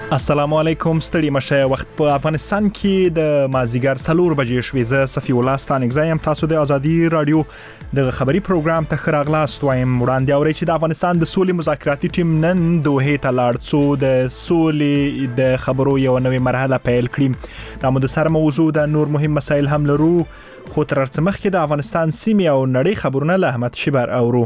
السلام علیکم ستړي مشه وخت په افغانستان کې د مازیګر 4 بجې شوې ز صفی الله ستانګ زایم تاسو د ازادي رادیو د خبري پروګرام ته خراغلاست وایم وړاندې اوري چې د افغانستان د سولې مذاکراتي ټیم نن دوه ته لاړ څو د سولې د خبرو یو نوې مرحله پیل کړي د مو د سر موضوع د نور مهم مسایل هم لرو خو تر څمخ کې د افغانستان سیمه او نړۍ خبرونه له احمد شبر اورو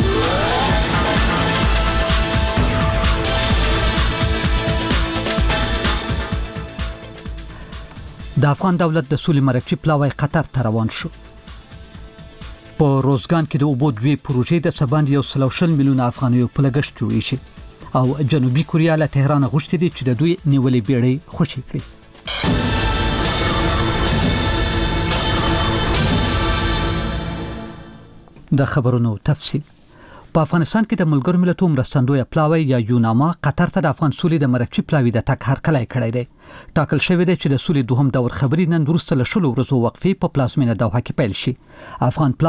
د افغان دولت د سولې مرکزی پلاوی قطر ته روان شو. په روزګان کې د اوبو دوی پروژې د سباند 140 میلیون افغانیو په لګښت جوړې شي او جنوبي کوریا له تهران غوښتي دي چې د دوی نیولې بیړۍ خوشي کړي. د خبرونو تفصیل په افغانستان کې د ملګرو ملتونو مرستندوی پلاوی یا یوناما قطر ته د افغان سولې د مرکزی پلاوی د تک هرکلی کړی دی. ټاکل شوی دی چې د سولې دوهم دور خبري نن وروسته له شلو ورځو وقفې په پلازمینه دوحه کې پیل شي. افغان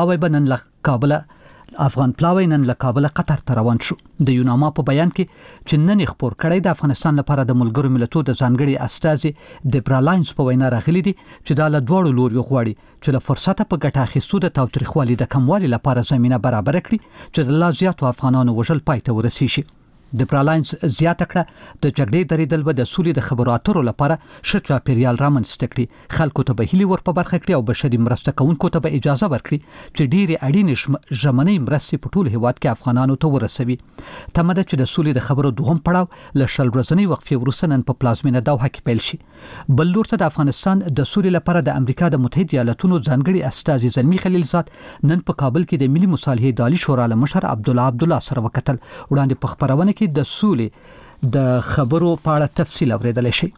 پلاوی نن له کابل قطر ته روان شو. د یوناما په بیان کې چې نن خبر کړی د افغانستان لپاره د ملګرو ملتونو د ځانګړي استازي د برالاینز په وینا راغلي دي چې د دوړو لوري غواړي چې له فرصت په ګټه اخیستو د تاوتریخوالي د کموالي لپاره زمينه برابر کړي چې د لا زیاتو افغانانو وژل پای ته ورسیږي. د برالاینز زیاته کړه د جګړې درېدل به د سولې د خبرو اترو لپاره شچا پیریال رامنځته کړي خلکو ته به هلي ور په برخه کړي او بشري مرسته کوونکو ته به اجازه ورکړي چې ډېری اړینې ژمنې مرستې په ټول هیواد کې افغانانو ته ورسوي. تمه ده چې د سولې د خبرو دوهم پړاو له شل ورځنۍ وقفې وروسته نن په پلازمینه دوحه کې پیل شي. بل لور ته د افغانستان د سولې لپاره د امریکا د متحده ایالاتونو ځانګړي استازي زلمی خلیلزاد نن په کابل کې د ملي مصالحې دالي شورا له مشر عبدالله سره وکتل. وړاندې په خبرونه کې د سولې د خبرو په اړه تفصیل اوریدل شي.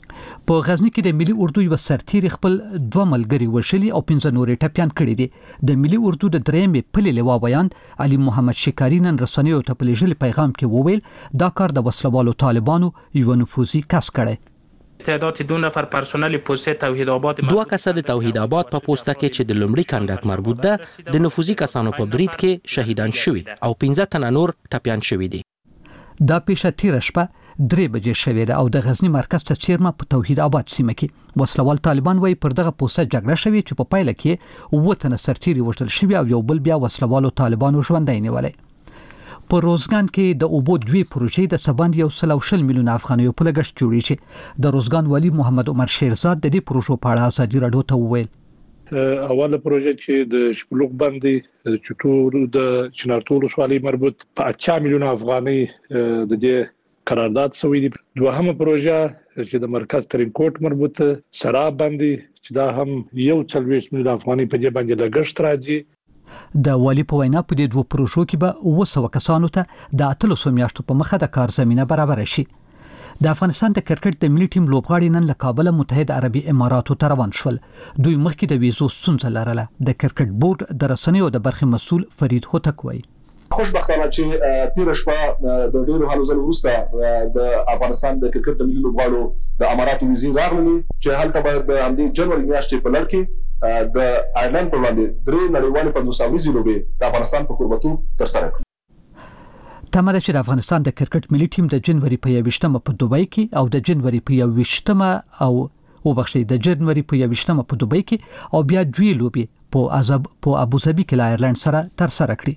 په غزنی کې د ملي اردو یو سرتیر خپل دوه ملګري وشلي او 15 نورې ټپيان کړي دي. د ملي اردو د درېمې پلي لوا بیان علي محمد شکاری نن رسنیو ته په لېږلي پیغام کې وویل دا کار د وسلوالو طالبانو یو نفوذي کس کړي. تعداد 2 نفر پرسنل پوسټ توحید آباد دوه کسه د توحید آباد په پوسټه کې چې د لومړي کندک مربوط ده د نفوذي کسانو په برید کې شهیدان شوي او 15 تنه نور ټپيان شوي دي. دا پیښه تیر شپه 3 بجې شوې ده او د غزنی مرکز ته چیرمه په توحید آباد سیمه کې وسلوال طالبان وایي پر دغه پوسټه جګړه شوې چې په پایله کې وطن سرتیري وژل شوی او یو بل بیا وسلوالو طالبانو ژوندۍ نیولې. په روزګان کې د اوبو دوی پروژې د سباند 140 میلیون افغانیو په لګښت جوړې شي. د روزګان والی محمد عمر شیرزاد د دې پروژو په اړه ازادي رادیو ته وویل اوله پروژه چې د شپلوغ باندې چټور د چنارتول ولسوالۍ مربوط په 8 میلیون افغاني د دې قرارداد شوی دی. دوهمه پروژه چې د مرکز ترینکوټ مربوط سراب باندې چې دا هم 140 میلیون افغاني په دې باندې لګښت راځي. د والی په وینا په دې دوه پروژو کې به 200 کسانو ته د 300 میاشتو په مخه د کار زمينه برابر شي. د افغانستان د کرکټ د ملي ټیم لوبغاړي نن له کابل متحده عربي اماراتو ته روان شول. دوی مخکې د ویزو ستونزه لرله. د کرکټ بورډ د رسنیو د برخې مسؤل فرید هوتک وایي خوشبختانه چې تیر شپه د ډیرو حالو زل وروسته د افغانستان د کرکټ د ملي لوبغاړو د اماراتو ویزې راغلي چې هلته به د همدې جنوري میاشتې په لړ کې د آیرلند پر وړاندې درې نړیوالې 500 ورځې لوبې د افغانستان په کوربتوب ترسره کړې. تمه ده چې د افغانستان د کرکټ ملي ټیم د جنوري په 21مه په دوبۍ کې او د جنوري په 21مه د جنوري په 21مه په دوبۍ کې او بیا دوی لوبې په ابوظبي کې له آیرلند سره ترسره کړي.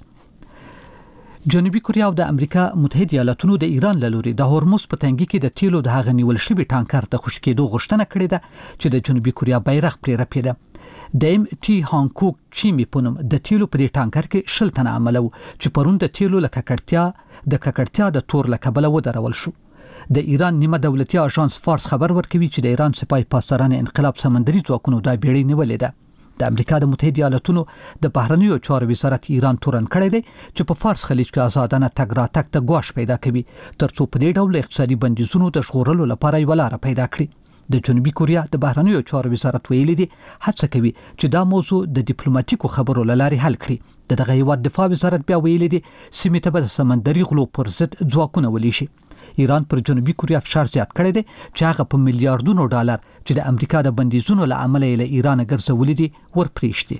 جنوبي کوریا او د امریکا متحده ایالاتونو د ایران له لوري د هورموز په تنګي کې د تیلو د هغه نیول شوی ټانکر د خوش کېدو غوښتنه کړې ده چې د جنوبي کوریا بیرغ پرې رپیده. د ام هانکوک چیمی په نوم د تیلو په ټانکر کې 10 تنه عملو چې پرون د تیلو لکړتیا د تور لکبل ودرول شو. د ایران نیمه دولتي اژانس فارس خبر ورکوي چې د ایران سپاه پاسداران انقلاب سمندري ځواکونو د بیړۍ نیولې ده. د امریکا د متحده ایالاتونو د بهرنیو چارو وزارت ایران تورن کړی دی چې په فارس خلیج کې آزادانه تګ راتګ ته ګواښ پیدا کوي ترڅو په دې ډول اقتصادي بندیزونو د ژغورلو لپاره یو لار پیدا کړي. د جنوبي کوریا د بهرنیو چارو وزارت ویلي دی هڅه کوي چې دا موضوع د ډیپلوماټیکو خبرو لارې حل کړي. دغه هیواد دفاع وزارت بیا ویلي دی سیمه ته د سمندري غلو پر ضد ځواکونه ولي شي. ایران پر جنوبي کوریا فشار زیات کړی دی چې هغه په میلیارډونو ډالر چې د امریکا د بندیزونو له امله له ایران ګرځولې دي ورپریشتي.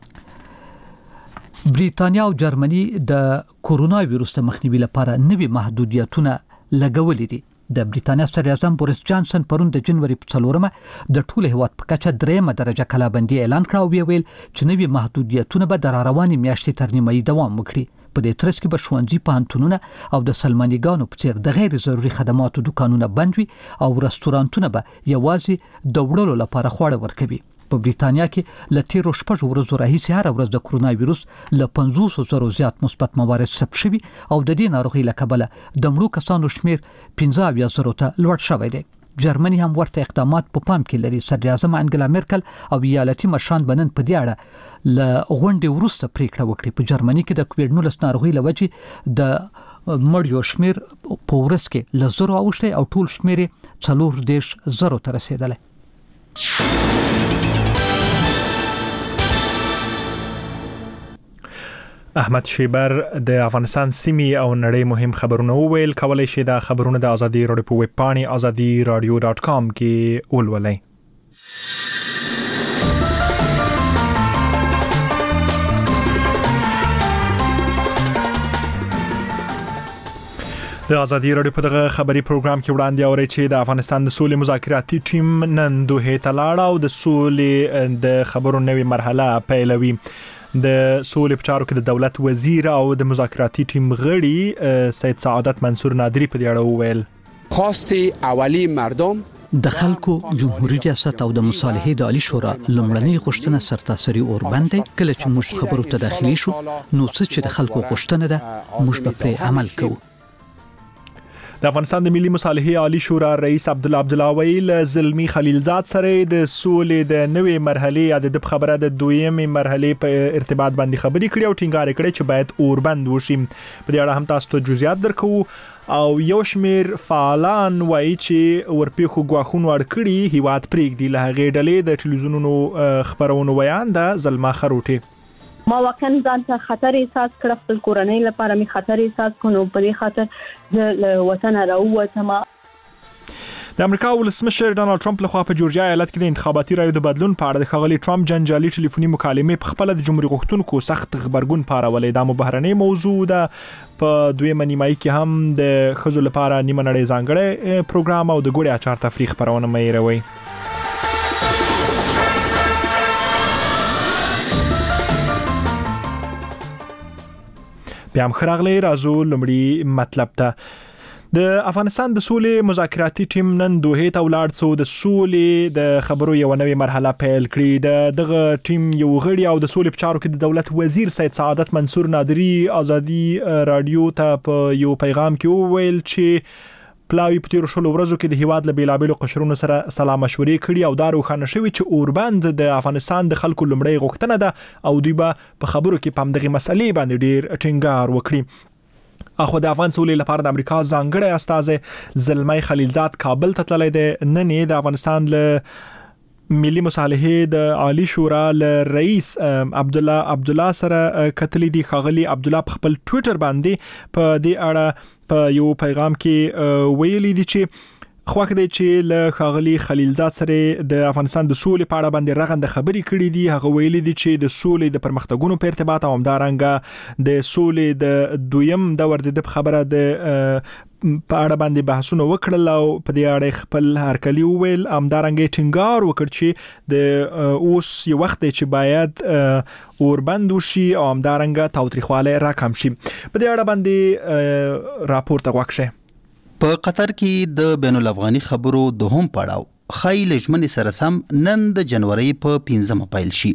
بریتانیا او جرمني د کورونا وایروس ته مخنیوي لپاره نوي محدودیتونه لګولې دي. د بریتانیا صدر اعظم بوریس جانسن پرون د جنوري په 4مه د ټول هیواد په کچه 3 درجه کلابندي اعلان کړ او ویل چې نوي محدودیتونه به د رواني میاشتې تر نیمه دوام وکړي. په دې ترڅ کې به ښوونځي، پوهنتونونه او د سلمانیګانو په څیر د غیر ضروري خدماتو دکانونه بند وي او رستورانتونه به یوازې د وړلو لپاره خواړه ورکوي. په بریتانیا کې له تیرو 6 ورځو راهیسې هر ورځ د کرونا وایروس له 500,000 زیات مثبت موارد ثبت شوي او د دې ناروغي له کبله د مړو کسانو شمیر 15,000 ته لوړ شوی دی. جرمني هم ورته اقدامات په پام کې لري. صدر اعظم انګلا مرکل او ایالتي مشران بنن په دې اړه له غونډې وروسته پریکړه وکړه. په جرمني کې د کووډ-19 ناروغي لوجې د مړیو شمیر په ورځ کې له 0 اوښته او ټول شمیر 40,000 ته رسیدلی. احمد شیبر د افغانستان سیمې او نړۍ مهم خبرونه وویل. کولای شئ د خبرونه د ازادي رادیو په ویب پاڼې azadiradio.com کې ولولئ. د ازادي رادیو په دغه خبري پروګرام کې وړاندې اوري چې د افغانستان د سولې مذاکراتي ټیم نن دوه ته لاړ او د سولې د خبرو نوې مرحله پیلوي. د سولې په چارو کې د دولت وزیر او د مذاکراتي ټیم غړي سید سعادت منصور نادری په دې اړه وویل. خواست اولی مردم د خلکو جمهوریت ریاست او د مصالحې د عالی شورا لومړنۍ غوښتنه سرتاسري اوربند کله چې موږ خبرو ته داخلي شو نو څه چې د خلکو غوښتنه ده موږ به پرې عمل کوو. د افغانستان د ملي مصالحې عالی شورا رئیس عبدالله ویل زلمی خلیلزاد سره د سولې د نوې مرحلې یا د خبره د دویمې مرحلې په ارتباط باندې خبرې کړې او ټینګار کړې چې باید اوربند وشي. په دې اړه هم تاسو ته جزئیات درکو او یو شمیر فعالان وایي چې ورپېښو غواخون ورکړي هیواد پرېږدي. له هغې ډلې د ټلویزیونونو خبرونو ویان د زلما خروټي ما واقعا ځان ته خطر احساس کړ، خپل کورنۍ لپاره می خطر احساس کړو، په دې خاطر د وطن راووتم. د امریکا ولسمشر ډانلډ ټرمپ لخوا په جورجیا ایالت کې د انتخاباتي رایو د بدلون په اړه د ښاغلي ټرمپ جنجالي ټلیفوني مکالمې په خپل د جمهوریت غوښتونکو سخت خبرګون پارولې. دا بهرنۍ موضوع ده. په دویمه نیمایي کې هم د ښځو لپاره نیمه نړۍ ځانګړی پروګرام او د ګوړې اچار تفریح خبرونه مې روي. بیا هم خراغلی راځو لمړی مطلب ته. د افغانستان د سولې مذاکراتي ټیم نن دوه ته ولاړ څو د سولې د خبرو یو نوې مرحله پیل کړې. دغه ټیم یو غړي او د سولې په چارو کې د دولت وزیر سید سعادت منصور نادری ازادي رادیو ته په یو پیغام کې وویل چې پلاوی په تیر شلو ورځو کې د هیواد له بیلابېلو قشرونو سره سلا مشورې کړي او دا روښانه شوی چې اوربند د افغانستان د خلکو لومړی غوښتنه ده او دوی به په خبرو کې په همدغه مسلې باندې ډیر ټینګار وکړي. اخو د افغان سولې لپاره د امریکا ځانګړی استازی زلمی خلیلزاد کابل ته تللی دی. نن د افغانستان له ملي مصالحې د عالی شورا له رئیس عبدالله سره کتلی دی. ښاغلي عبدالله په خپل ټویټر باندې په دې اړه په یو پیغام کې ویلي دي چې خواخ دی چې له ښاغلي خلیلزاد سره د افغانستان د سولې په اړه باندې رغنده خبرې کړې دي. هغه ویلي دي چې د سولې د پرمختګونو په ارتباط او همدارنګه د سولې د دویم دور د خبره د په اړه باندې بحثونه وکړل او په دې اړه خپل هرکلی وویل. همدارنګه ټینګار وکړ چې د اوس یو وخت دی چې باید اوربند وشي او همدارنګه تاوتریخواله راکم شي. په دې اړه باندې راپور ته غوښه. په قطر کې د بین الافغاني خبرو دوهم پړاو خایل ژمنې سره سم نن د جنوري په 15 پیل شي.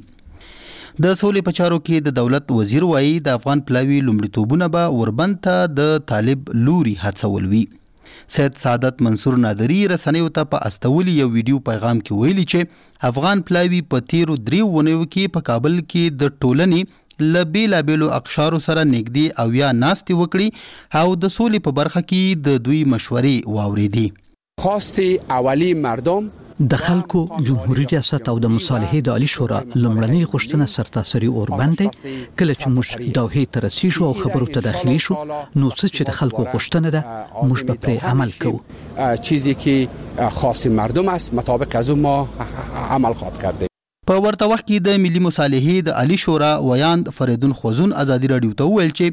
د سولې په چارو کې د دولت وزیر وایي د افغان پلاوی لومړیتوبونه به اوربند ته د طالب لوري هڅول وي. سید سعادت منصور نادری رسنیو ته په استولي یو ویډیو پیغام کې ویلي چې افغان پلاوی په تیرو 3 ونیو کې په کابل کې د ټولنې لبیلابیلو اقشارو سره نږدې او یا ناستې وکړي او د سولې په برخه کې د دوی مشورې واوریدي. خواست اولی مردم د خلکو جمهوریت ریاست او د مصالحې د عالی شورا لومړنۍ غوښتنه سرتاسري اوربند کله چې موږ دوه ته رسیدو او خبرو ته داخلي شو نو څه چې د خلکو غوښتنه ده موږ به پرې عمل کوو. چیزی که خاص مردم است مطابق از اون ما عمل خواهد کرد. په ورته وخت کې د ملي مصالحې د عالی شورا ویاند فریدون خوزون ازادي رادیو ته ویل چې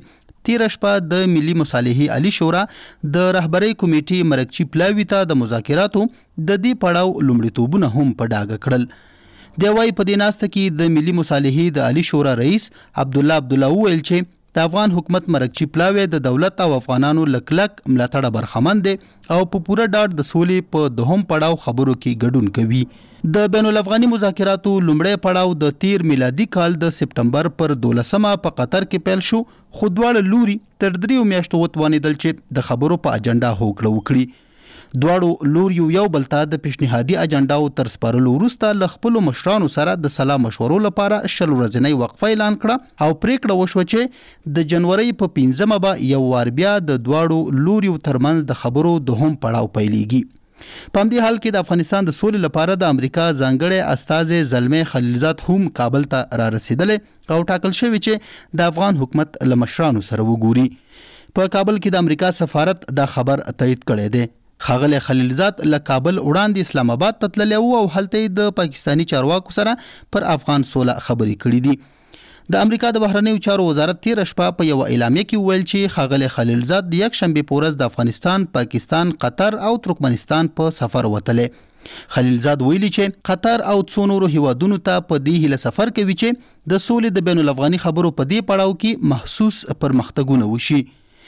تیر شپه د ملي مصالحې عالی شورا د رهبری کمیټې مرکچی پلاوی ته د مذاکراتو د دې پړاو لومړیتوبونه هم په ډاګه کړل. دی وايي په دې ناسته کې د ملي مصالحې د عالی شورا رئیس عبدالله ویل چې د افغان حکومت مرکچی پلاوی د دولت او افغانانو لکلک ملاتړ برخمن دي او په پوره ډاډ د سولې په دوهم پړاو خبرو کې ګډون کوي. د بین الافغاني مذاکراتو لومړی پړاو د تیر میلادي کال د سپټمبر پر 12 په قطر کې پیل شو، خو دواړه لوري تر 3 میاشتو وتوانیدل چې د خبرو په اجنډا هوکړه وکړي. دواړو لوري یو بل ته د پیشنهادي اجنډاو تر سپارلو وروسته له خپلو مشرانو سره د سلا مشورو لپاره 10 ورځنۍ وقفه اعلان کړه او پریکړه وشوه چې د جنوري په 15 به یو وار بیا د دواړو لوري ترمنځ د خبرو دوهم پړاو پیلېږي. په همدې حال کې د افغانستان د سولې لپاره د امریکا ځانګړی استازی زلمه خلیلزاد هم کابل ته را رسیدلې او ټاکل شوی چې د افغان حکومت له مشرانو سره وګوري. په کابل کې د امریکا سفارت دا خبر تایید کړی دی. ښاغلی خلیلزاد له کابل وړاندې اسلام آباد ته تللی و او هلته د پاکستاني چارواکو سره پر افغان سوله خبرې کړې دي. د امریکا د بهرنیو چارو وزارت تیر شپه په یو اعلامیه کې ویل چې ښاغلی خلیلزاد د یکشنبې په ورځ د افغانستان، پاکستان، قطر او ترکمنستان په سفر وتلی. خلیلزاد ویلي چې قطر او څو نورو هیوادونو ته په دې هیله سفر کوي چې د سولې د بین الافغاني خبرو په دې پړاو کې محسوس پرمختګونه وشي.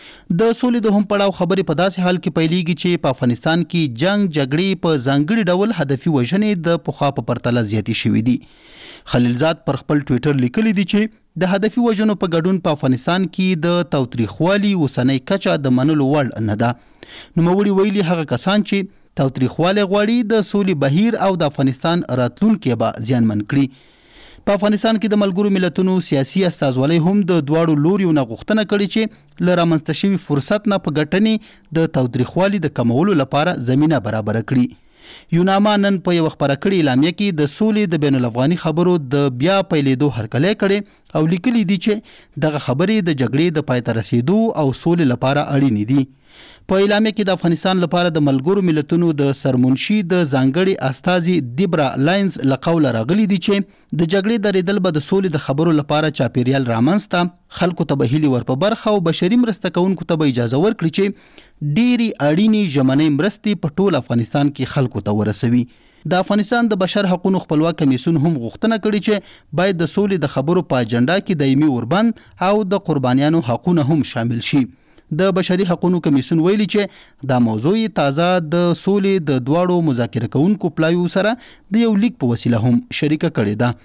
د سولې د هم پړاو خبرې په داسې حال کې پیلېږي چې په افغانستان کې جګړې په ځانګړي ډول هدفي وژنې د پخوا په پرتله زیاتې شوې دي. خلیلزاد پر خپل ټویټر لیکلی دی چې د هدفي وژنو په ګډون په افغانستان کې د تاوتریخوالي اوسنۍ کچه د منلو وړ نه ده. نوموړي ویلي هغه کسان چې تاوتریخوالی غواړي د سولې بهیر او د افغانستان راتلونکی به زیانمن کړي. په افغانستان کې د ملګرو ملتونو سیاسي استازولۍ هم د دواړو لوریو نه غوښتنه کړې چې له رامنځته شوي فرصت نه په ګټنې د تاوتریخوالي د کمولو لپاره زمینه برابره کړي. یوناما نن په یو خبره کړې اعلامیه کې د سولې د بین الافغاني خبرو د بیا پیلېدو هرکلی کړي او لیکلي دي چې دغه خبرې د جګړې د پای ته رسیدو او سولې لپاره اړینې دي. په اعلامیه کې د افغانستان لپاره د ملګرو ملتونو د سرمنشي د ځانګړي استازي دیبرا لاینز له قوله راغلي دي چې د جګړې درېدل به د سولې د خبرو لپاره چاپیریال رامنځته، خلکو ته به هیلې ور په برخه او بشري مرسته کوونکو ته به اجازه ورکړي چې ډېرې اړینې ژمنۍ مرستې په ټول افغانستان کې خلکو ته ورسوي. د افغانستان د بشر حقوقو خپلواک کمیسیون هم غوښتنه کړې چې باید د سولې د خبرو په اجنډا کې دایمي اوربند او د قربانیانو حقوقونه هم شامل شي. د بشري حقوقو کمیسیون ویلي چې دا موضوع تازه د سولې د دواړو مذاکره کوونکو پلایو سره د یو لیک په وسیله هم شریکه کړې ده.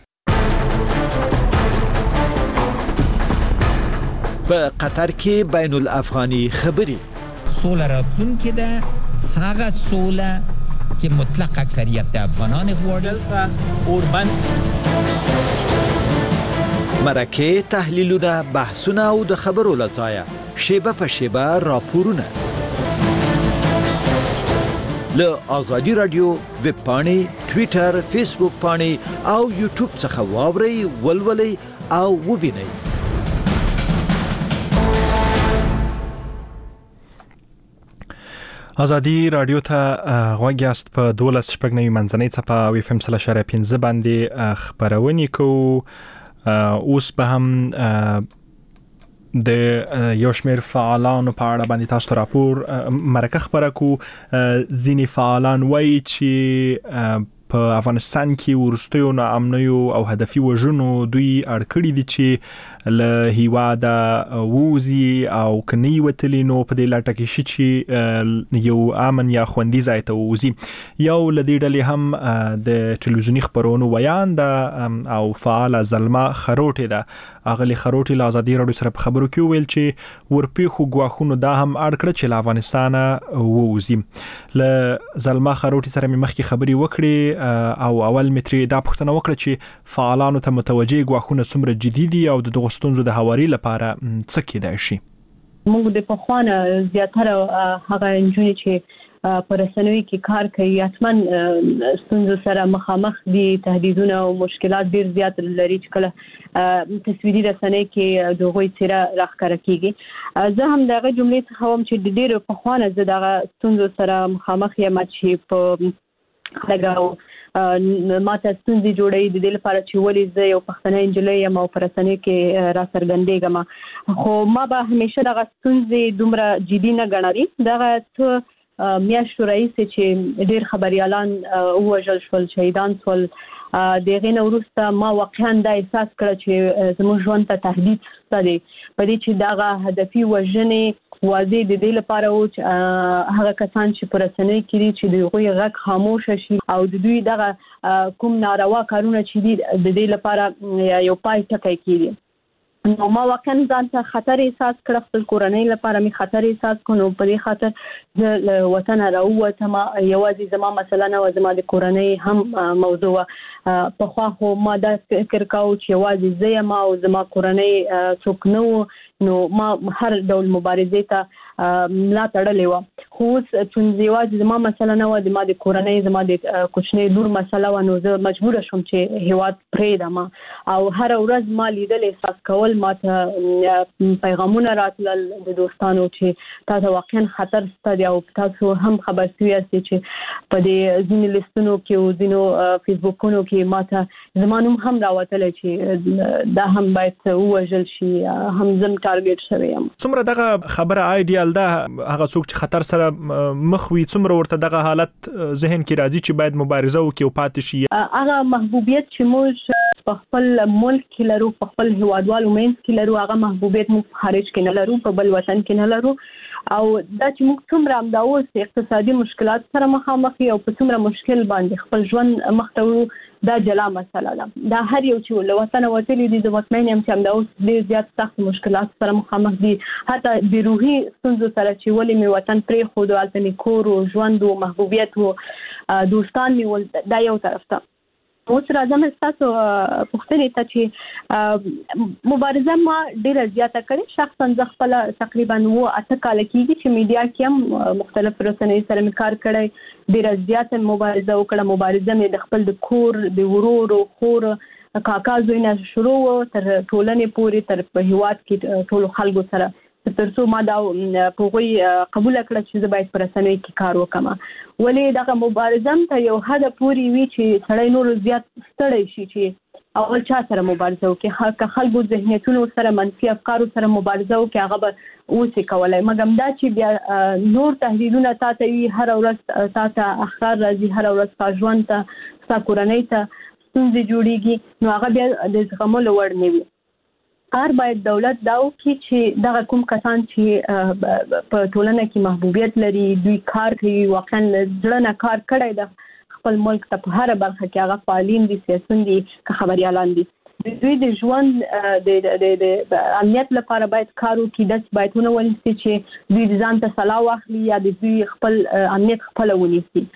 په قطر کې بین الافغاني خبرې سوله راتلونکې ده، هغه سوله چې مطلق اکثریت د افغانان غواړي. اوربند مرکه، تحلیلونه، بحثونه او د خبرو لځایه شیبه په شیبه راپورونه له آزادی رادیو ویب پاڼې، ټویټر، فیسبوک پاڼې او یوټیوب څخه واورئ، ولولئ او وبینئ. آزادی رادیو ته غوږ یاست. په 12 شپږ نوي منځنۍ څپه او اف ام 3.15 باندې خبرونه کوو. اوس به هم د یو شمېر فعالانو په اړه باندې تاسو راپور مرکه خبره کو. ځینې فعالان وایي چې په افغانستان کې ورستیو ناامنیو او هدفي وژنو دوی اړ کړي دي چې له هیواده ووزي او کني وتلی نو په دې لټه کې شي چې یو امن یا خوندي ځای ته ووزي. یو لدی ډلې هم د ټلویزیونی خبرونو ویان ده او فعال زلمه خروټي ده. اغلی خروټي له آزادي رادیو سره په خبرو کې ویل چې ورپیخو غواخونو دا هم اړ کړ چې له افغانستان ووزي. له زلمه خروټي سره مې مخکې خبري وکړي او اول متري دا پوښتنه وکړه چې فعالانو ته متوجه غواخونه څومره جدي دي او د ستونزو د هواري لپاره څه کېدای شي. موږ د پخوانه زیاتره هغه انجونې چې پر رسنوي کې کار کوي حتمن ستونزو سره مخامخ دي، تهدیدونه او مشکلات ډیر زیات لري چې کله تصویري رسنۍ کې دغه چیرې راخکاره کیږي. زه هم دغه جملې څخه هم چې ډیر پخوانه زه دغه ستونزو سره مخامخ یم چې په لګاو ماته ستونزې جوړي د دې لپاره چې ولې زه یو پښتنه انجلۍ یم او پرسنۍ کې را څرګندېږم خو ما به همیشه دغه ستونزې دومره جدي نه ګڼلې دغه څه میاشتو رئیس چې ډېر خبريالان ووژل شول شهیدان شول دغه نو وروسته ما واقعا دا احساس کړ چې زموږ ژوند ته تهدید ستدي په دې چې دغه هدفي وژنې واضح د دې لپاره او هغه کسان چې پرسنۍ کړي چې دوی غږ خاموش شي او د دوی دغه کوم ناروا کارونه چې دي د دې لپاره یو پای ټکی کړي نو ما واقعا ځان ته خطر احساس کړ خپل کورنۍ لپاره می خطر احساس کړو په دې خاطر د وطن راووتم یوازې زما مثلا نه زما د کورنۍ هم موضوع په خو خو ما دا فکر کاوه چې یوازې زه یم او زما کورنۍ څوک نو ما هر ډول مبارزې ته ملا تړلې و خو چې یوازې زما مثلا نه د ما د کورنۍ زما د کوچنۍ لور مسله و نو زه مجبور شوم چې هیواد پرېږدم او هر ورځ ما لیدل احساس کول ماته پیغامونه راتلل د دوستانو چې تاسو واقعا خطر ستاسو او تاسو هم خبر شوي چې په دې ځینې لیستونو کې او ځینو فیسبوکونو کې ماته زمانوم هم راوتل چې دا هم باید وژل شي هم زم ټارګټ شوی یم څومره دغه خبره آیډیال ده هغه څوک چې خطر سره مخ وي څومره ورته دغه حالت ذهن کې راځي چې باید مبارزه وکړي او پاتې شي هغه محبوبیت چې موږ په خپل ملک کې لرو په خپل هیوادوالو مینس کې لرو هغه محبوبیت موږ خارج کې نه لرو په بل وطن کې نه لرو او دا چې موږ څومره هم دا اوس اقتصادي مشکلات سره مخامخ یو په څومره مشکل باندې خپل ژوند مخ ته وړو دا جلا مسله ده دا هر یو چې له وطن وتلی دي د مطمئن یم چې دا اوس ډېر زیات سخت مشکلات سره مخامخ دي حتی د روحي ستونزو سره چې ولې می وطن پرې خو د الته می کور او ژوند او محبوبیت او دوستان می ول دا یو طرف ته اوس راځم تاسو پوښتنې ته چې مبارزه ما ډیره زیاته کړې شخصا زه خپل تقریبا 8 کال کېږي چې میډیا کې هم مختلف رسنۍ سره کار کړی ډیره زیاته مبارزه وکړه مبارزه مې د خپل د کور د ورور او خور کاکا زوی نه شروع تر ټولنې پورې تر په هیواد کې ټول خلکو سره ترڅو ما دا پوغوي قبول کړ چې زه باید پر رسنۍ کې کار وکم ولې دغه مبارزه ته یو حد پوري وی چې سړی نور زیات ستړی شي چې اول چا سره مبارزه وکړي خلکو ذهنیتونو سره منفي افکارو سره مبارزه وکړي هغه به اوس کولای مګم دا چې بیا نور تهدیدونه تاسو وی هر ورځ تاسو اخر راځي هر ورځ تا ژوند ته تاسو کورنۍ ته ستونزې جوړیږي نو هغه بیا د زغملو وړ نه وي کار باید دولت داو کې چې دغه کوم کسان چې په ټولنه کې محبوبیت لري دوی کار کوي واقعا ځړنه کار کړی د خپل ملک ته په هر برخه کې هغه فعالین دي سیاسيون دي که خبريالان دي دوی د ژوند د امنیت لپاره باید کار وکړي د باید ونولسي چې دوی ځان ته صلاح واخلي یا دوی خپل امنیت خپل ونیسي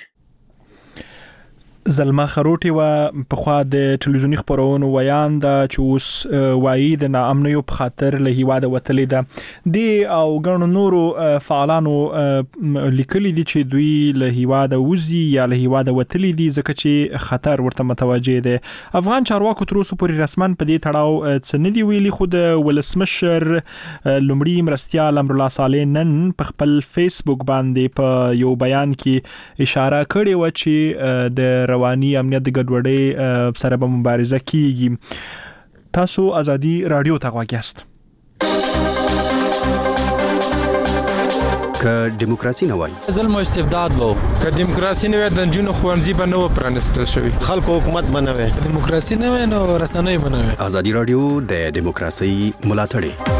زلمه خروټي و په خوا د ټلویزیونی خبرونو ویان دا چې اوس وایي د ناامنیو په خاطر له هیواده وتلې ده دی او ګڼو نورو فعالانو لیکلي دي چې دوی له هیواده وزي یا له هیواده وتلې دي ځکه چې خطر ورته متوجه دي افغان چارواکو تر اوسه پورې رسمن په دې تړاو څه نه دی ویلي خو د ولسمشر لومړي مرستیال امر الله صالح نن په خپل فیسبوک باندې په یو بیان کې اشاره کړې و چې د رواني امنیت د ګډوډۍ سره به مبارزه کیږي تاسو ازادي رادیو ته غواګیاست که دیموکراسي نه وای ظلم او استبداد وو که دیموکراسي نه وای د جنو خوانزي به نو پرانستل شوی خلکو حکومت بنوي دیموکراسي نه وای نو رسنۍ بنوي ازادي رادیو د دیموکراسي ملاتړ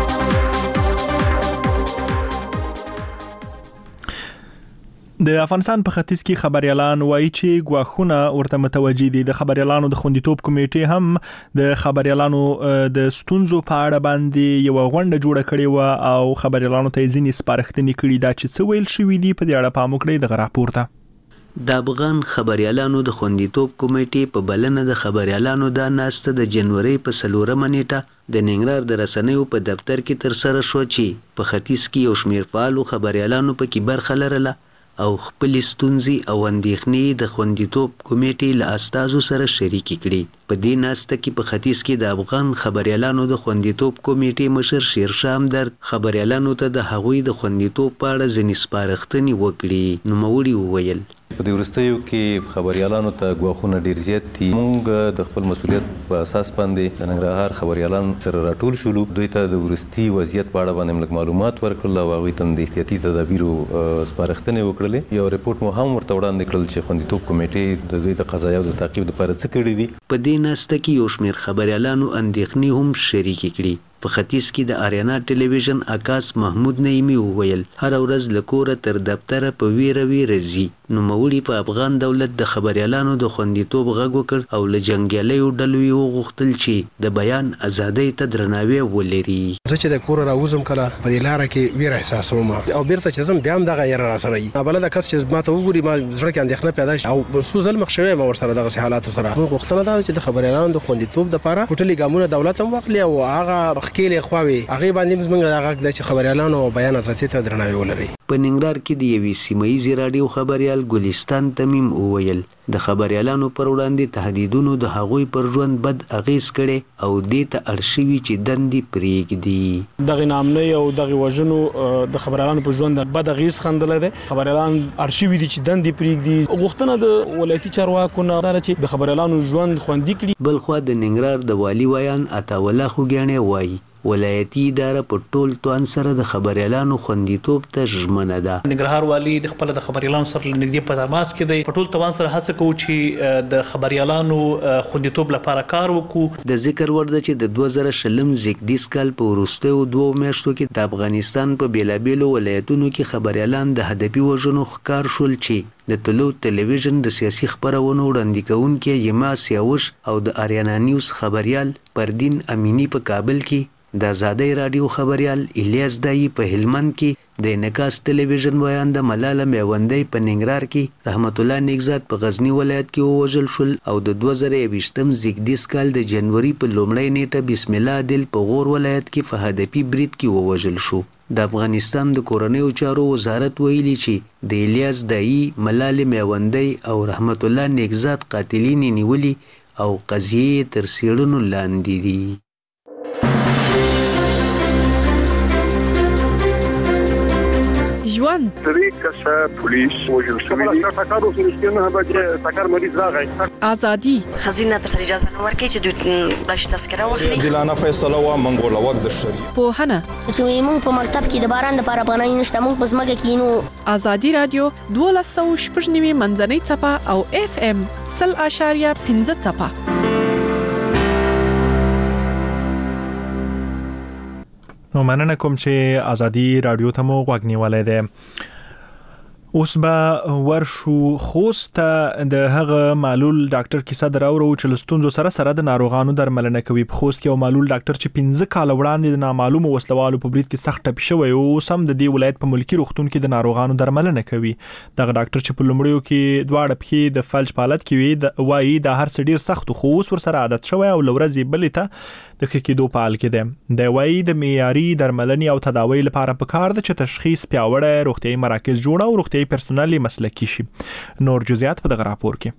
د افغانستان په ختیځ کې خبريالان وایي چې غواخونه ورته متوجي دي د خبريالانو د خوندیتوب کمیټې هم د خبريالانو د ستونزو په اړه باندې یو غونډه جوړه کړې و او خبريالانو ته ځینې سپارښتنې کړې دا چې څه ویل شوې دي په دې اړه پام وکړئ د راپورته د افغان خبريالانو د خوندیتوب کمیټې په بلنه د خبريالانو د ناسته د جنوري په 4 نیټه د ننګرهار د رسنیو په دفتر کې تر سره شو چې په ختیځ کې یو شمېر فعالو خبريالانو په کې برخه لرله او خپل ستونزې او اندېښنې د خوندیتوب کمیټې له استازو سره شریکې کړې په دې ناسته کې په ختیځ کې د افغان خبريالانو د خوندیتوب کمیټې مشر شیرشاه همدرد خبريالانو ته د هغوی د خوندیتوب په اړه ځینې سپارښتنې وکړې نوموړي وویل په دې وروستیو کې خبريالانو ته غواخونه ډیر زیات دي. موږ د خپل مسولیت په اساس باندې د ننګرهار خبريالان سره راټول شولو. دوی ته د ورستي وضعیت په اړه باندې موږ معلومات ورکړل او هغوی ته د احتیاطي تدابیرو سپارښتنې وکړلې. یو ریپورت مو هم ورته وړاندې کړل چې خوندیتوب کمیټې د دوی د قضایي او د تعقیب لپاره څه کړي دي. په دې ناسته کې یو شمېر خبريالانو اندېښنې هم شریکې کړي. په ختیځ کې د آریانا ټلویزیون عکاس محمود نعیمي وویل هر ورځ له کوره تر دفتره په ویره ځي. نوموړي په افغان دولت د خبريالانو د خوندیتوب غږ وکړ او له جنګیالیو ډلو یې وغوښتل چې د بیان ازادۍ ته درناوی ولري. زه چې د کوره راوځم کله په دې لاره کې ویره احساسوم او بیرته چې زم بیا هم دغه یره راسره وي. نابلده کس چې ما ته وګوري ما زړه کې اندېښنه پیدا شي او څو ځل مخ شوی ما ورسره دغه حالاتو سره. موږ غوښتنه ده چې د خبريالانو د خوندیتوب لپاره ټولي ګامونه دولت هم واخلي او هغه خکېلې خواوي هغه باندې موږ هغه د خبريالانو بیان ازادۍ ته درناوی ولري. په ننګرهار کې د یوې سیمه‌یزې راډیو خبريال ګلستان تمیم وویل د خبريالانو پر وړاندې تهدیدونو د هغوی پر ژوند بد اغیز کړي او دې ته اړ شوي چې دندې پرېږدي. دغه نامنۍ او دغه وژنو د خبريالانو پر ژوند بد اغیز خندل دي. خبريالان اړ شوي دي چې دندې پرېږدي. غوښتنه د ولایتي چارواکو نه ده چې د خبريالانو ژوند خوندي کړي. بلخوا د ننګرهار د والي ویان عطاالله خوګیاڼی وایي ولایتي اداره په ټول توان سره د خبريالانو خوندیتوب ته ژمنه ده. ننګرهار والي د خپل د خبريالانو سره نږدې په تماس کې دی. په ټول توان سره هڅه کوي چې د خبريالانو خوندیتوب لپاره کار وکړو. د ذکر ور ده چې د 2020 زیږدیز کال په وروستیو 2 میاشتو کې د افغانستان په بیلابیلو ولایتونو کې خبريالان د هدفي وژنو ښکار شول چې د طلوع ټلویزیون د سیاسي خبرونو وړاندې کوونکي یما سیاوش او د آریانا نیوز خبريال پردین امینی په کابل کې، د آزادۍ رادیو خبريال الیاس دای په هلمند کې، د انعکاس ټلویزیون ویاند ملاله میوندی په ننګرهار کې، رحمت الله نیکزاد په غزنی ولایت کې ووژل شول او د 2020 زیږدیز کال د جنوري په لومړۍ نیټه بسم الله عادل په غور ولایت کې په هدفي برید کې ووژل شو. د افغانستان د کورنیو چارو وزارت ویلي چې د الیاس دای، ملاله میوندی او رحمت الله نیکزاد قاتلین نیولي او قضیه تر څېړنو لاندې دي. ژوند درې کسه پولیس وژل شوي دي. ټکر اوس نه بچي ټکر مریض راغی. ازادي خزینه تر اجازه نه ورکړي چې دوی بلش تذکره واخلي. دلانه فیصله وا منګول وخت د شریعت په هنه چې موږ په مکتب کې د باران لپاره پناه نشته، موږ په زمګه کې نو ازادي رادیو 12.9 منځنۍ چپه او FM 0.15 چپه. نو مننه کوم چې ازادي رادیو ته مو غوږ نیولای دی. اوس به ورشو خوست د هغه معلول ډاکټر کیسه دراورو چې لستونزو سره د ناروغانو درملنه کوي. په خوست کې یو معلول ډاکټر چې 15 کال وړاندې د نامعلوم وسلوالو په برید کې سخت ټپي شوی او سم د دې ولایت په ملکی روغتون کې د ناروغانو درملنه کوي. دغه ډاکټر چې په لومړیو کې دواړه پښې د فلج په حالت کې وي وایي د هر څه ډیر سخت خو اوس ورسره عادت شوی او لورځي بلې ته د کېدو په حال کې دی. د وایي د معیاري درملنې او تداوی لپاره پکار ده چې تشخیص پیاوړی روغتیايي مراکز جوړ او روغتیايي پرسونل مسلکی شي. نور جزئیات په دغه راپور کې.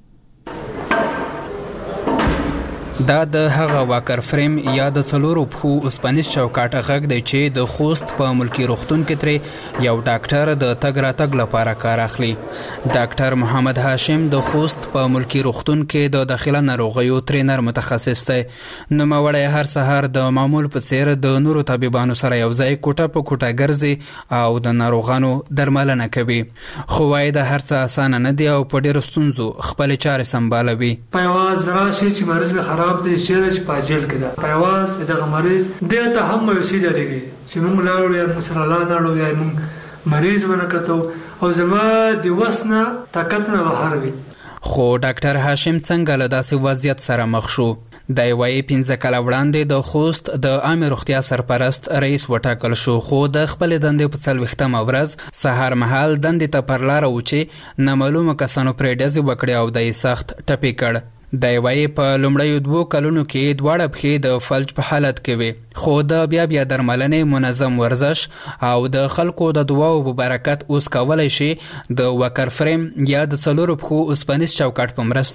دا د هغه واکر فریم یا د څلورو پښو اوسپنیز چوکاټ غږ دی چې د خوست په ملکی روغتون کې ترې یو ډاکټر د تګ راتګ لپاره کار اخلي. ډاکټر محمد هاشم د خوست په ملکی روغتون کې د داخله ناروغیو ټرینر متخصص دی. نوموړی هر سهار د معمول په څیر د نورو طبيبانو سره یو ځای کوټه په کوټه ګرځي او د ناروغانو درملنه کوي. خو وايي د هر څه اسانه نه دی او په ډېرو ستونزو خپل چارې سمبالوي. په یواز راشي چې مریض به خراب دی چې په جیل کې ده. په یواز دغه مریض دته هم وسی درېږي چې موږ لاړو یا مسره لا داړو یا موږ مریض ونکتو او زما د وسنه طاقت نه بهر وي. خو ډاکټر هاشم څنګه له داسې وضعیت سره مخ شو؟ د وایي 15 کال وړاندې د خوست د عامه روغتیا سرپرست رئیس وټاکل شو، خو د خپل دندې په 40مه ورځ سهار مهال دندې ته پر لار و چې نامعلومه کسانو پرې ډزې وکړې او د سخت ټپي کړ. د وایي په لومړیو 2 کلونو کې دواړه پښې د فلج په حالت کې وي، خو د بیا درملنې منظم ورزش او د خلکو د دعاو په برکت اوس کولای شي د وکر فریم یا د څلورو پښو اوسپنیز چوکاټ په مرسته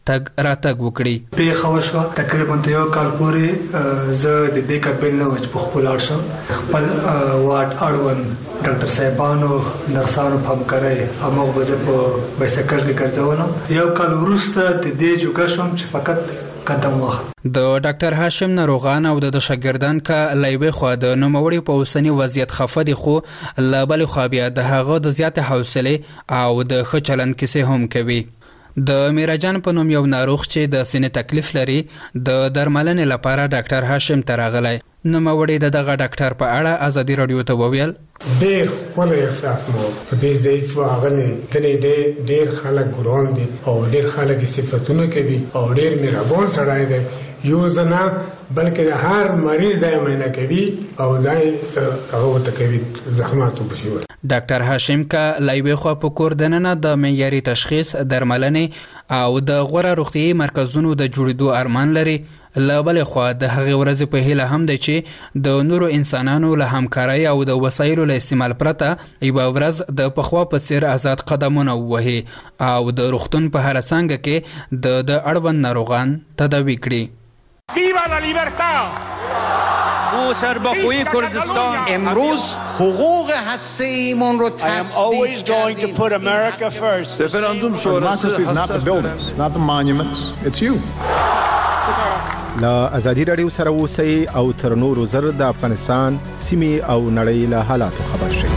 تګ راتګ وکړي. په خوښه تقریبا یو کال پورې زه د دې قبل نه وځ په خپل ارشم خپل واټ اړوند ډاکټر صاحبانو نرسانو په همکارۍ همغه وځ په بایسکل کې ګرځولم. یو کال وروسته د دې جوګه شوم چې فقط قدم واخلم. د ډاکټر هاشم ناروغان او د شاګردان کا لایوي خو د نوموړي په اوسنی وضعیت خفه دي خو لابل خو بیا د هغه د زیات حوصله او د ښه چلند کیسه هم کوي. د میراجان په نوم یو ناروغ چې د سینې تکلیف لري د درملنې لپاره ډاکټر هاشم تراغلی. نوموړي دغه ډاکټر په اړه ازادي رادیو ته وویل ډېر خپل احساس مو په دې ضعیف هغه ډېر خلک ګران دي او ډېر خلک صفاتونه کوي او ډېر مهربان سړی دی. یو زنا بلکې هر مریض د معاینه کوي او دای هغه ته کوي زحمت وبسیور. ډاکټر هاشم کا لایوي خو په کور دننه د معیاري تشخیص درملنې او د غوړه روغتيي مرکزونو د جوړېدو ارمان لري. لابل خو د هغه ورځ په هیله هم دی چې د نورو انسانانو له همکارۍ او د وسایلو له استعمال پرته یو ورځ د پخوا په څیر آزاد قدمونه ووهي او د روغتون په هر څنګه کې د اړوند ناروغان تداوی کړي. ویوا لا لیبرتا او سربخوی کردستان امروز حقوق هسته‌ایمون رو I am always going to put America first. referendum democracy is not the buildings, it's not the monuments, it's you. لا ازادي رادیو سره اوسئ او تر نورو زر د افغانستان سیمې او نړۍ له حالاتو خبر شئ.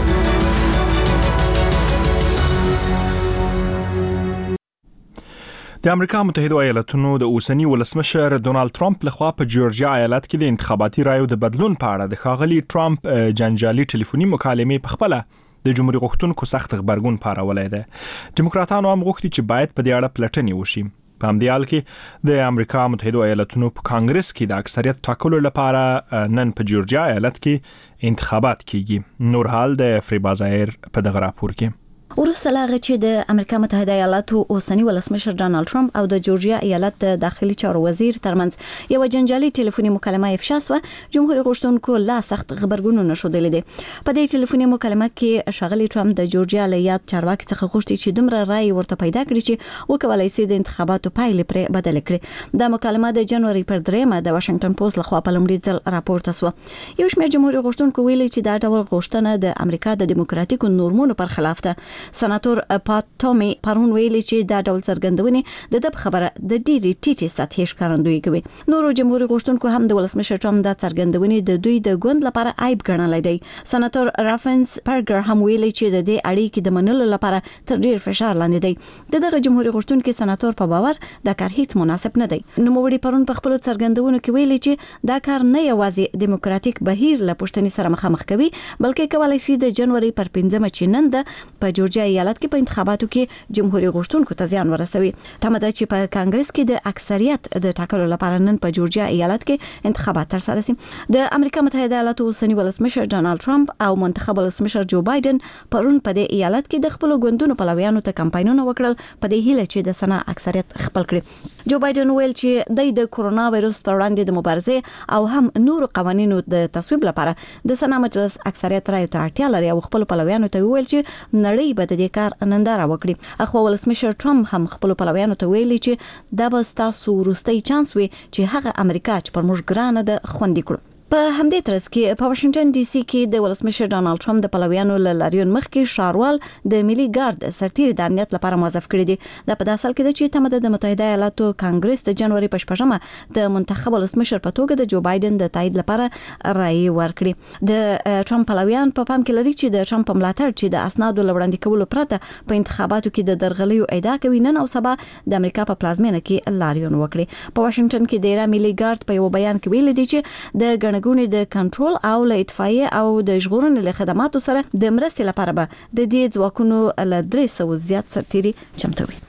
د امریکا متحده ایالاتونو د اوسنی ولسمشر ډونالد ترامپ لخوا په جورجیا ایالت کې د انتخاباتي رایو د بدلون په اړه د ښاغلي ترامپ جنجالي ټلیفوني مکالمې په خپل د جمهوریت غوښتونکو سخت خبرګون پارولای دی. دیموکراتانو هم غوښتي چې باید په دې اړه پلټنې وشي. په همدې حال کې د امریکا متحده ایالاتونو په کانګرس کې د اکثریت ټاکلو لپاره نن په جورجیا ایالت کې انتخابات کیږي. نور حال د فریبا ظاهر په دغه راپور کې. ورسته لاغه چې د امریکا متحده ایالاتو اوسنی ولسمشر ډونالد ترامپ او د جورجیا ایالت د داخلي چارو وزیر ترمنځ یو جنجالي ټلیفوني مکالمه افشا شوه، جمهوریت غوښتونکو لا سخت خبرګونونه شودلې دي. په دې ټلیفوني مکالمه کې ښاغلي ترامپ د جورجیا ایالت چارواکي څخه غوښتي چې دومره رائے ورته پیدا کړي چې وکولای شي د انتخاباتو پایلې پر بدل کړي. د مکالمه د جنوري پر 3 د واشنگټن پوسټ لخوا په لومړي ځل راپورته شوه. یو شمېر جمهوریت غوښتونکو ویلي چې دا ډول غوښتنه د امریکا د دیموکراتیکو نورمونو پر خلاف ده. سناتور پات تومي پرون ویلي چې دا ډول څرګندونې د خبره د ډیری ټیټي سطحي ښکارندوی کوي. نورو جمهوریت غوښتونکو هم د ولسمشر ترامپ د څرګندونې د دوی د ګوند لپاره عیب ګڼلای دی. سناتور رافنس پرګر هم ویلي چې د دې اړیکې د منلو لپاره تر ډیر فشار لاندې دی. دغه جمهوریت غوښتونکو سناتور په باور دا کار هیڅ مناسب نه دی. نوموړي پرون په خپل څرګندونو کې ویلي چې دا کار نه یوازې دیموکراتیک بهیر له پښتني سره مخامخ کوي بلکې کولای شي د جنوري پر 15 چې نن د جورجیا ایالت کې په انتخاباتو کې جمهوریت غوښتونکو ته زیان ورسوي. تمه ده چې په کانګرس کې د اکثریت د ټاکلو لپاره نن په جورجیا ایالت کې انتخابات ترسره شي. د امریکا متحده ایالاتو اوسنی ولسمشر ډونالد ترامپ او منتخب ولسمشر جو بایدن پرون په دې ایالت کې د خپل ګوندونو پلویانو ته کمپاینونه وکړل په دې هیله چې د سنا اکثریت خپل کړي. جو بایدن ویل چې د کورونا وایرس پر وړاندې د مبارزې او هم نور قوانینو د تصویب لپاره د سنا مجلس اکثریت رایو ته اړتیا لري او خپل پلویانو ته ویل چې نړۍ به د دې کار ننداره وکړي. اخو ولسمشر ترامپ هم خپل پلویانو ته ویلي چې دا به تاسو وروستي چانس وي چې هغه امریکا چې پر موږ ګرانه ده خوندي کړو. په همدې ترڅ کې په واشنگټن ډي سي کې د ولسمشر ډونالد ترامپ د پلویانو لاریون مخ کې شاروال د ملي ګارد سرتیر د امنیت لپاره موظف کړی دی. د په داسل کې د چې تمه د متحده ایالاتو کانګرس د جنوري په 15مه د منتخب ولسمشر په توګه د جو بایدن د تایید لپاره رائے ورکړي. د ترامپ پلویان په پام کې لري چې د ترامپ ملاتړ چې د اسنادو لوړاندې کولو پرته په انتخاباتو کې د درغلیو ادعا کوي نن او سبا د امریکا په پلازمینه کې لاریون وکړي. په واشنگټن کې د ملي ګارد په یو بیان کې ویل دي چې د غونډې د کنټرول او له اطفائیه او د ژغورنې له خدماتو سره د مرستې لپاره به د دې ځواکونو له 300 زیات سرتیري چمتوي.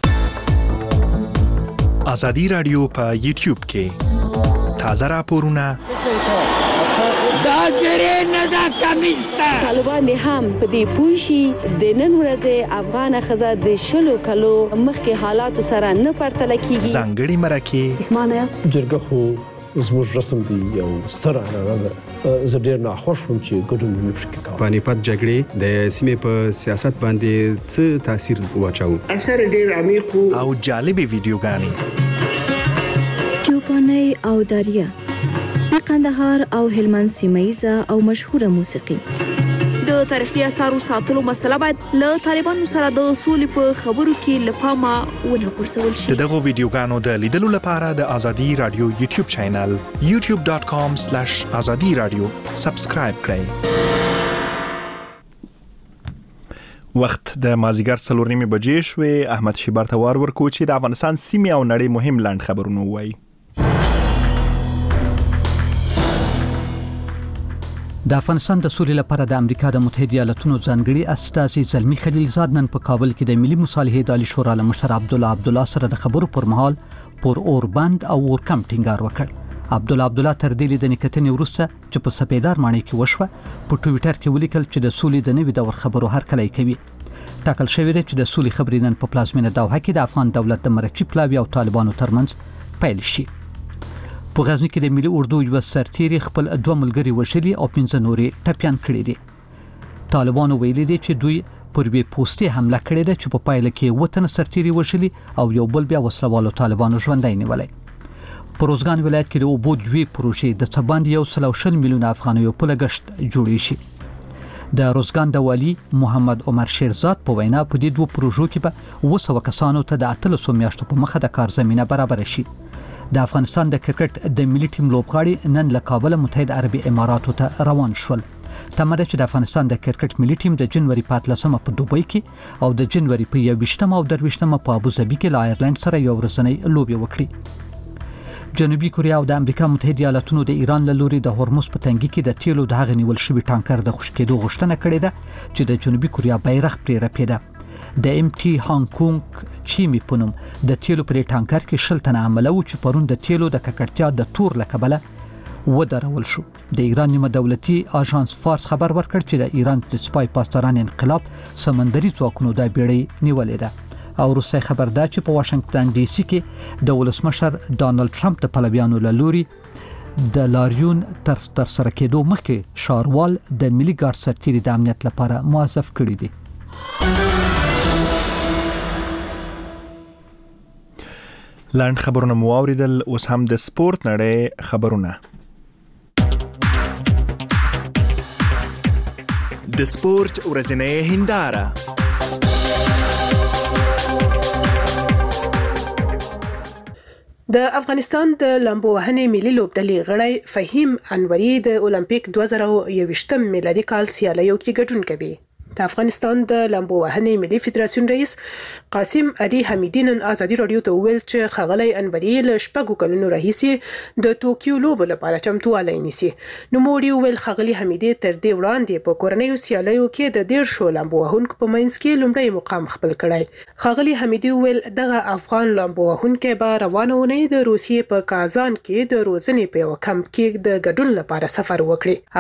ازادي رادیو په یوټیوب کې تازه راپورونه دا زره نه دا کمیسته طالبان هم په دې پوښي د نن ورځې افغان خزه د شلو کلو مخکې حالات سره نه پرتل کیږي. ځانګړي مرکه معنی است جرګه خو زموږ رسم دی یو ستر عنعنه ده. زه ډېر ناخوښ وم چې ګډون مې نشو کولی. پانیپت جګړې د سیمې په سیاست باندې څه تاثیر واچاوه؟ اثر ډېر عمیق او جالبه ویډیوګانې غنی او داریه، د قندهار او هلمند سیمه‌ایزه او مشهوره موسیقي. د تاریخي اثارو ساتلو مسله باید له طالبانو سره د سولې په خبرو کې له پامه ونه غورځول شي. دغه ویډیوګانو د لیدلو لپاره د ازادي رادیو یوټیوب چینل youtube.com/azadi radio سبسکرایب کړئ. وخت د مازیګر 4:30 بجې شوې. احمد شیبر ته ورکو چې د افغانستان سیمې او نړۍ مهم لاند خبرونه وایي. د افغانستان د سولې لپاره د امریکا د متحده ایالاتونو ځانګړي استازي زلمی خلیلزاد نن په کابل کې د ملي مصالحې د عالی شورا له مشر عبدالله سره د خبرو پر مهال پر اوربند او ورکم ټینګار وکړ. عبدالله تر دې لیدنې کتنې وروسته چې په سپیدار ماڼۍ کې وشوه په ټویټر کې ولیکل چې د سولې د نوي دور خبرو هرکلی کوي. ټاکل شوی دی چې د سولې خبرې نن په پلازمینه دوحه کې د افغان دولت د مرکزي پلاوي او طالبانو ترمنځ پیل شي. په غزني کې د ملي اردو یو سرتیری خپل 2 ملګري وژلي او 15 نورې ټپيان کړي دي. طالبانو ویلي دي چې دوی پر وی پوسټي حمله کړې ده چې په پایله کې وطن سرتیری وژلي او یو بل بیا وسلوالو طالبانو ژوندۍ نیولای. په روزګان ولایت کې د اوبو دوی پروژې د څباندې 120 میلیون افغانیو په لګښت جوړې شي. د روزګان د والی محمد عمر شیرزاد په وینا په دې دوه پروژو کې به 200 کسانو ته د 300 میاشتو په مخه د کار زمينه برابر شي. د افغانستان د کرکټ د ملي ټیم لوبغاړي نن له کابل متحده عربي اماراتو ته روان شول. تمه ده چې د افغانستان د کرکټ ملي ټیم د جنوري 14 په دوبۍ کې او د جنوري په 21 او 23 په ابوظبي کې له آیرلند سره یو ورځنی لوبي وکړي. جنوبي کوریا او د امریکا متحده ایالاتونو د ایران له لوري د هورمز په تنګي کې د تیلو د هغه نیول شوی ټانکر د خشکېدو غوښتنه کړې ده چې د جنوبي کوریا بیرغ پرې رپېده. د ام ټي هانګ کونګ چیمی په نوم د تیلو پرې ټانکر کې 60 تنه عمله و چې پرون د تیلو د ککړتیا د تور لکبله ودرول شو. د ایران نیمه دولتي اژانس فارس خبر ورکړ چې د ایران د سپای پاسداران انقلاب سمندري ځواکونو د بیړۍ نیولې ده. او روسي خبر ده چې په واشنگټن ډي سي کې د ولسمشر ډانلډ ټرمپ د پلویانو له لوري د لاریون تر سره کېدو مخکې شاروال د ملي ګارد سرتیري د امنیت لپاره موظف کړی دی. لاند خبرونه مو اوریدل. اوس هم د سپورت نړۍ خبرونه. د سپورت ورځنۍ هنداره. د افغانستان د لامبو وهنې ملي لوبډلې غړی فهیم انوري د اولمپیک 2021 میلادي کال سیالیو کې ګډون کوي. د افغانستان د لامبو وهنې ملي فدراسیون رئیس قاسم علي حمیدی نن ازادي رادیو ته ویل چې ښاغلی انوري له 6 کلونو راهیسې د ټوکیو لوبو لپاره چمتووالی نیسي. نوموړي ویل ښاغلی حمیدی تر دې وړاندې په کورنیو سیالیو کې د 150 لامبو وهونکو په منځ کې لومړی مقام خپل کړی. ښاغلی حمیدی ویل دغه افغان لامبو وهونکی به روانه اونۍ د روسیې په کازان کې د روزنې په یو کمپ کې د ګډون لپاره سفر وکړي.